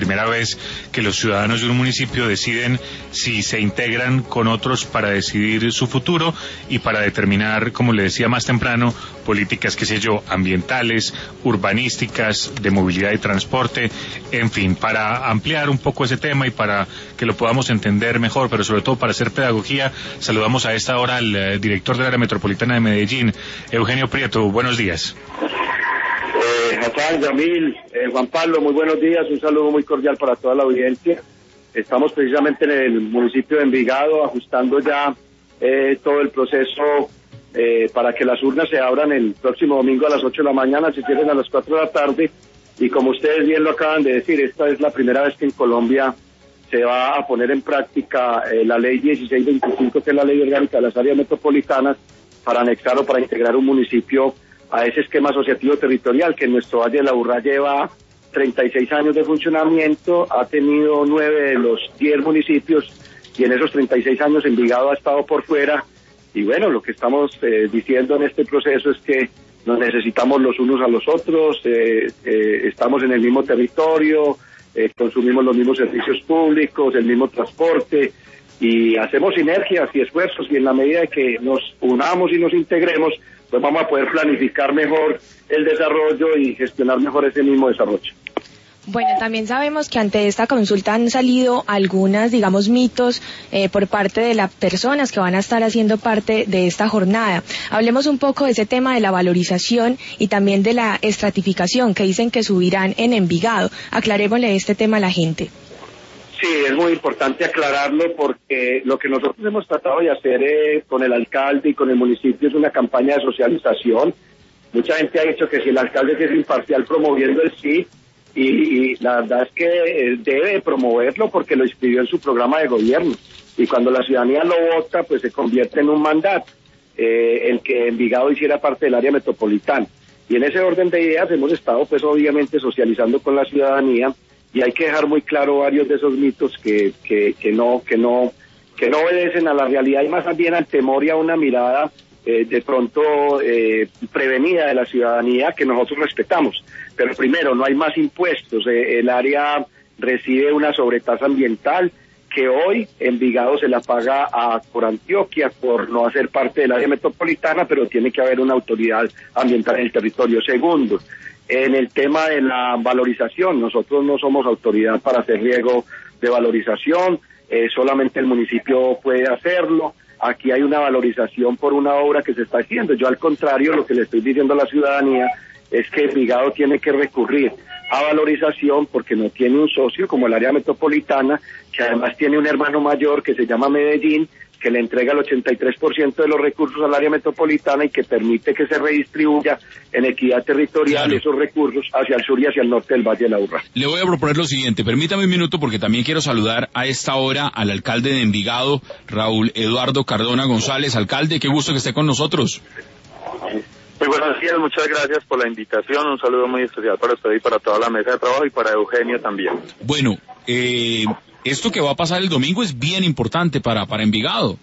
primera vez que los ciudadanos de un municipio deciden si se integran con otros para decidir su futuro y para determinar, como le decía más temprano, políticas, qué sé yo, ambientales, urbanísticas, de movilidad y transporte, en fin, para ampliar un poco ese tema y para que lo podamos entender mejor, pero sobre todo para hacer pedagogía. Saludamos a esta hora al director del área metropolitana de Medellín, Eugenio Prieto. Buenos días. Hassan, Yamil, Juan Pablo, muy buenos días, un saludo muy cordial para toda la audiencia. Estamos precisamente en el municipio de Envigado ajustando ya todo el proceso para que las urnas se abran el próximo domingo a las 8 de la mañana, se cierren a las 4 de la tarde, y como ustedes bien lo acaban de decir, esta es la primera vez que en Colombia se va a poner en práctica la ley 1625, que es la ley orgánica de las áreas metropolitanas, para anexar o para integrar un municipio a ese esquema asociativo territorial que en nuestro Valle de la Aburrá lleva 36 años de funcionamiento, ha tenido 9 de los 10 municipios, y en esos 36 años Envigado ha estado por fuera. Y bueno, lo que estamos diciendo en este proceso es que nos necesitamos los unos a los otros, estamos en el mismo territorio, consumimos los mismos servicios públicos, el mismo transporte, y hacemos sinergias y esfuerzos, y en la medida de que nos unamos y nos integremos, pues vamos a poder planificar mejor el desarrollo y gestionar mejor ese mismo desarrollo. Bueno, también sabemos que ante esta consulta han salido algunas, mitos por parte de las personas que van a estar haciendo parte de esta jornada. Hablemos un poco de ese tema de la valorización y también de la estratificación que dicen que subirán en Envigado. Aclarémosle este tema a la gente. Sí, es muy importante aclararlo porque lo que nosotros hemos tratado de hacer con el alcalde y con el municipio es una campaña de socialización. Mucha gente ha dicho que si el alcalde es imparcial promoviendo el sí, y la verdad es que debe promoverlo porque lo inscribió en su programa de gobierno, y cuando la ciudadanía lo vota, pues se convierte en un mandato, el que Envigado hiciera parte del área metropolitana. Y en ese orden de ideas hemos estado pues obviamente socializando con la ciudadanía, y hay que dejar muy claro varios de esos mitos que no obedecen a la realidad y más bien al temor y a una mirada de pronto prevenida de la ciudadanía, que nosotros respetamos. Pero primero, no hay más impuestos, el área recibe una sobretasa ambiental que hoy Envigado se la paga a Corantioquia por no hacer parte del área metropolitana, pero tiene que haber una autoridad ambiental en el territorio. Segundo, en el tema de la valorización, nosotros no somos autoridad para hacer riego de valorización, solamente el municipio puede hacerlo. Aquí hay una valorización por una obra que se está haciendo. Yo, al contrario, lo que le estoy diciendo a la ciudadanía es que Envigado tiene que recurrir a valorización porque no tiene un socio como el área metropolitana, que además tiene un hermano mayor que se llama Medellín, que le entrega el 83% de los recursos al área metropolitana y que permite que se redistribuya en equidad territorial esos recursos hacia el sur y hacia el norte del Valle de la Aburrá. Le voy a proponer lo siguiente, permítame un minuto porque también quiero saludar a esta hora al alcalde de Envigado, Raúl Eduardo Cardona González. Alcalde, qué gusto que esté con nosotros. Muy buenos días, muchas gracias por la invitación, un saludo muy especial para usted y para toda la mesa de trabajo y para Eugenio también. Bueno, esto que va a pasar el domingo es bien importante para Envigado.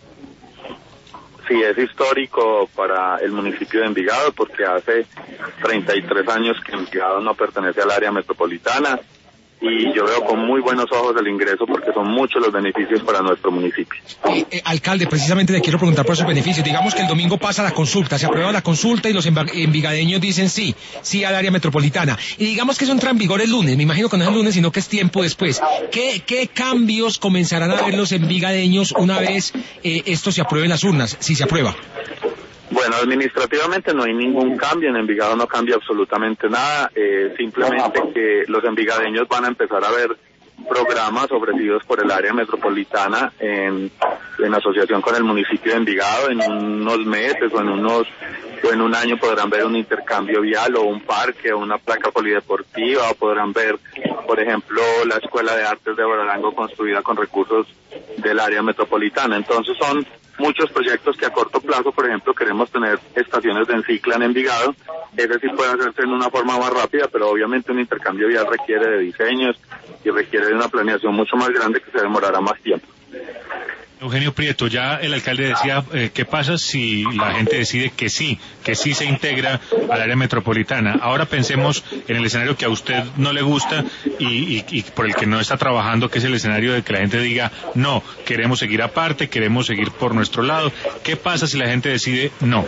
Sí, es histórico para el municipio de Envigado porque hace 33 años que Envigado no pertenece al área metropolitana, y yo veo con muy buenos ojos el ingreso porque son muchos los beneficios para nuestro municipio. Alcalde, precisamente le quiero preguntar por esos beneficios. Digamos que el domingo pasa la consulta, se aprueba la consulta y los envigadeños dicen sí al área metropolitana. Y digamos que eso entra en vigor el lunes, me imagino que no es el lunes, sino que es tiempo después. ¿Qué cambios comenzarán a ver los envigadeños una vez esto se apruebe en las urnas, si se aprueba? Bueno, administrativamente no hay ningún cambio, en Envigado no cambia absolutamente nada, simplemente que los envigadeños van a empezar a ver programas ofrecidos por el área metropolitana en asociación con el municipio de Envigado. En unos meses o en un año podrán ver un intercambio vial o un parque o una placa polideportiva, o podrán ver, por ejemplo, la Escuela de Artes de Buenaventura construida con recursos del área metropolitana. Entonces son muchos proyectos que a corto plazo, por ejemplo, queremos tener estaciones de Encicla en Envigado. Ese sí puede hacerse en una forma más rápida, pero obviamente un intercambio vial requiere de diseños y requiere de una planeación mucho más grande que se demorará más tiempo. Eugenio Prieto, ya el alcalde decía, ¿qué pasa si la gente decide que sí se integra al área metropolitana? Ahora pensemos en el escenario que a usted no le gusta y por el que no está trabajando, que es el escenario de que la gente diga, no, queremos seguir aparte, queremos seguir por nuestro lado. ¿Qué pasa si la gente decide no?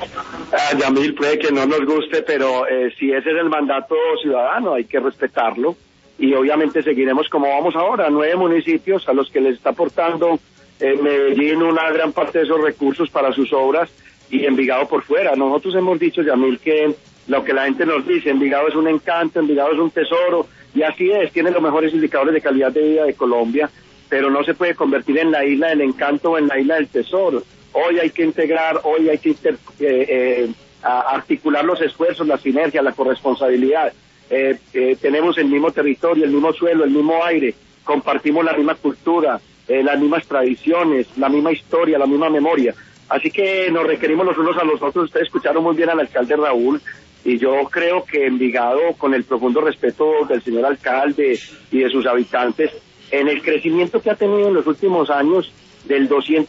Yamil, puede que no nos guste, pero si ese es el mandato ciudadano, hay que respetarlo y obviamente seguiremos como vamos ahora, 9 municipios a los que les está aportando Medellín una gran parte de esos recursos para sus obras y Envigado por fuera. Nosotros hemos dicho, Yamil, que lo que la gente nos dice, Envigado es un encanto, Envigado es un tesoro, y así es, tiene los mejores indicadores de calidad de vida de Colombia, pero no se puede convertir en la isla del encanto o en la isla del tesoro. Hoy hay que integrar, hoy hay que articular los esfuerzos, la sinergia, la corresponsabilidad. Tenemos el mismo territorio, el mismo suelo, el mismo aire, compartimos la misma cultura, las mismas tradiciones, la misma historia, la misma memoria. Así que nos requerimos los unos a los otros. Ustedes escucharon muy bien al alcalde Raúl, y yo creo que Envigado, con el profundo respeto del señor alcalde y de sus habitantes, en el crecimiento que ha tenido en los últimos años, del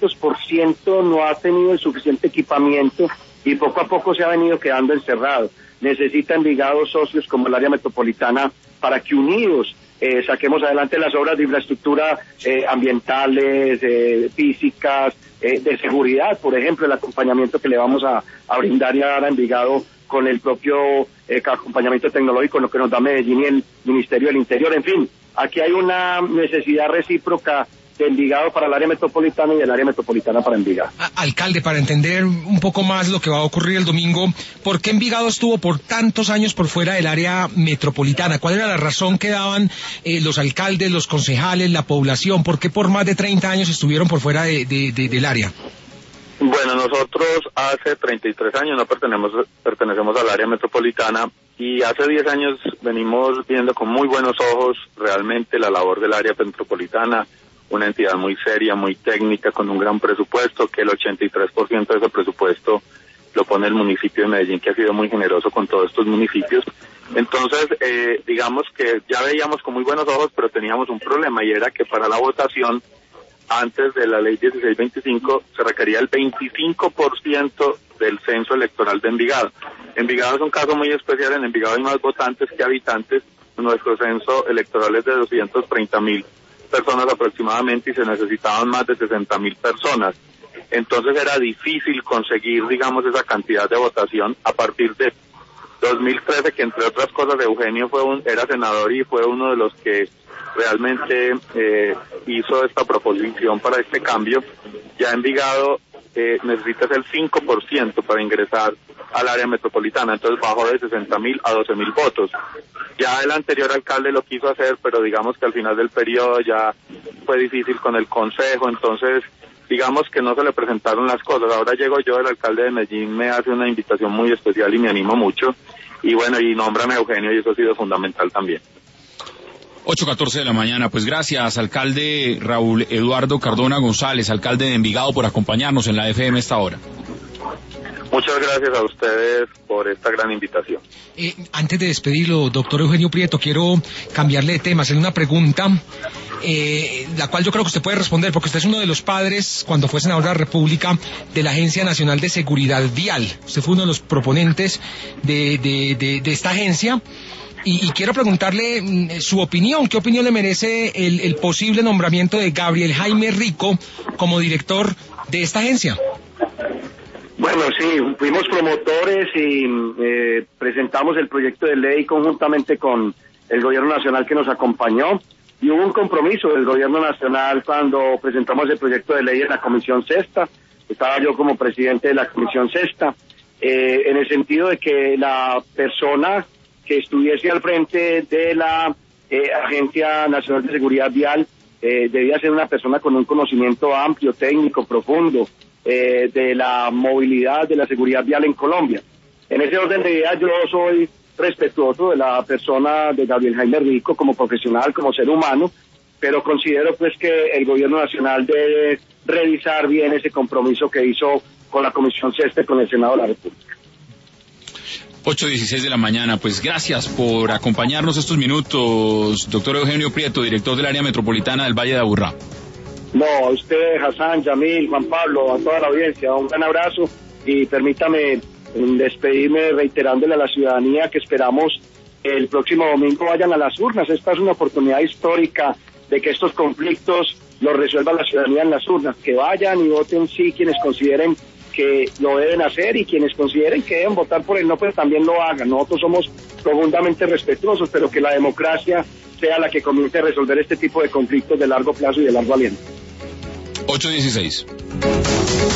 200%, no ha tenido el suficiente equipamiento y poco a poco se ha venido quedando encerrado. Necesita Envigado socios como el área metropolitana para que unidos saquemos adelante las obras de infraestructura ambientales, físicas, de seguridad, por ejemplo, el acompañamiento que le vamos a brindar y a dar a Envigado con el propio acompañamiento tecnológico, lo que nos da Medellín y el Ministerio del Interior. En fin, aquí hay una necesidad recíproca de Envigado para el área metropolitana y del área metropolitana para Envigado. Alcalde, para entender un poco más lo que va a ocurrir el domingo, ¿por qué Envigado estuvo por tantos años por fuera del área metropolitana? ¿Cuál era la razón que daban los alcaldes, los concejales, la población? ¿Por qué por más de 30 años estuvieron por fuera del área? Bueno, nosotros hace 33 años no pertenecemos al área metropolitana y hace 10 años venimos viendo con muy buenos ojos realmente la labor del área metropolitana, una entidad muy seria, muy técnica, con un gran presupuesto, que el 83% de ese presupuesto lo pone el municipio de Medellín, que ha sido muy generoso con todos estos municipios. Entonces, digamos que ya veíamos con muy buenos ojos, pero teníamos un problema, y era que para la votación, antes de la ley 1625, se requería el 25% del censo electoral de Envigado. Envigado es un caso muy especial, en Envigado hay más votantes que habitantes, nuestro censo electoral es de 230.000 personas aproximadamente y se necesitaban más de 60.000 personas. Entonces era difícil conseguir, digamos, esa cantidad de votación a partir de 2013, que entre otras cosas Eugenio era senador y fue uno de los que realmente hizo esta proposición para este cambio. Ya Envigado necesitas el 5% para ingresar al área metropolitana, entonces bajó de 60.000 a 12.000 votos. Ya el anterior alcalde lo quiso hacer, pero digamos que al final del periodo ya fue difícil con el consejo, entonces digamos que no se le presentaron las cosas. Ahora llego yo, el alcalde de Medellín me hace una invitación muy especial y me animo mucho, y bueno, y nómbrame a Eugenio, y eso ha sido fundamental también. 8:14 de la mañana, pues gracias, alcalde Raúl Eduardo Cardona González, alcalde de Envigado, por acompañarnos en la FM esta hora. Muchas gracias a ustedes por esta gran invitación. Antes de despedirlo, doctor Eugenio Prieto, quiero cambiarle de tema, hacerle una pregunta, la cual yo creo que usted puede responder, porque usted es uno de los padres, cuando fue senador de la República, de la Agencia Nacional de Seguridad Vial. Usted fue uno de los proponentes de esta agencia. Y quiero preguntarle su opinión. ¿Qué opinión le merece el posible nombramiento de Gabriel Jaime Rico como director de esta agencia? Bueno, sí, fuimos promotores y presentamos el proyecto de ley conjuntamente con el gobierno nacional que nos acompañó, y hubo un compromiso del gobierno nacional cuando presentamos el proyecto de ley en la Comisión Sexta. Estaba yo como presidente de la Comisión Sexta, en el sentido de que la persona que estuviese al frente de la Agencia Nacional de Seguridad Vial debía ser una persona con un conocimiento amplio, técnico, profundo, de la movilidad, de la seguridad vial en Colombia. En ese orden de ideas, yo soy respetuoso de la persona de Gabriel Jaime Rico como profesional, como ser humano, pero considero pues que el gobierno nacional debe revisar bien ese compromiso que hizo con la Comisión Sexta y con el Senado de la República. 8:16 de la mañana, pues gracias por acompañarnos estos minutos, doctor Eugenio Prieto, director del área metropolitana del Valle de Aburrá. No, a usted, Hassan, Yamil, Juan Pablo, a toda la audiencia, un gran abrazo y permítame despedirme reiterándole a la ciudadanía que esperamos el próximo domingo vayan a las urnas. Esta es una oportunidad histórica de que estos conflictos los resuelva la ciudadanía en las urnas, que vayan y voten sí quienes consideren que lo deben hacer y quienes consideren que deben votar por el no, pues también lo hagan. Nosotros somos profundamente respetuosos, pero que la democracia sea la que comience a resolver este tipo de conflictos de largo plazo y de largo aliento. 8:16.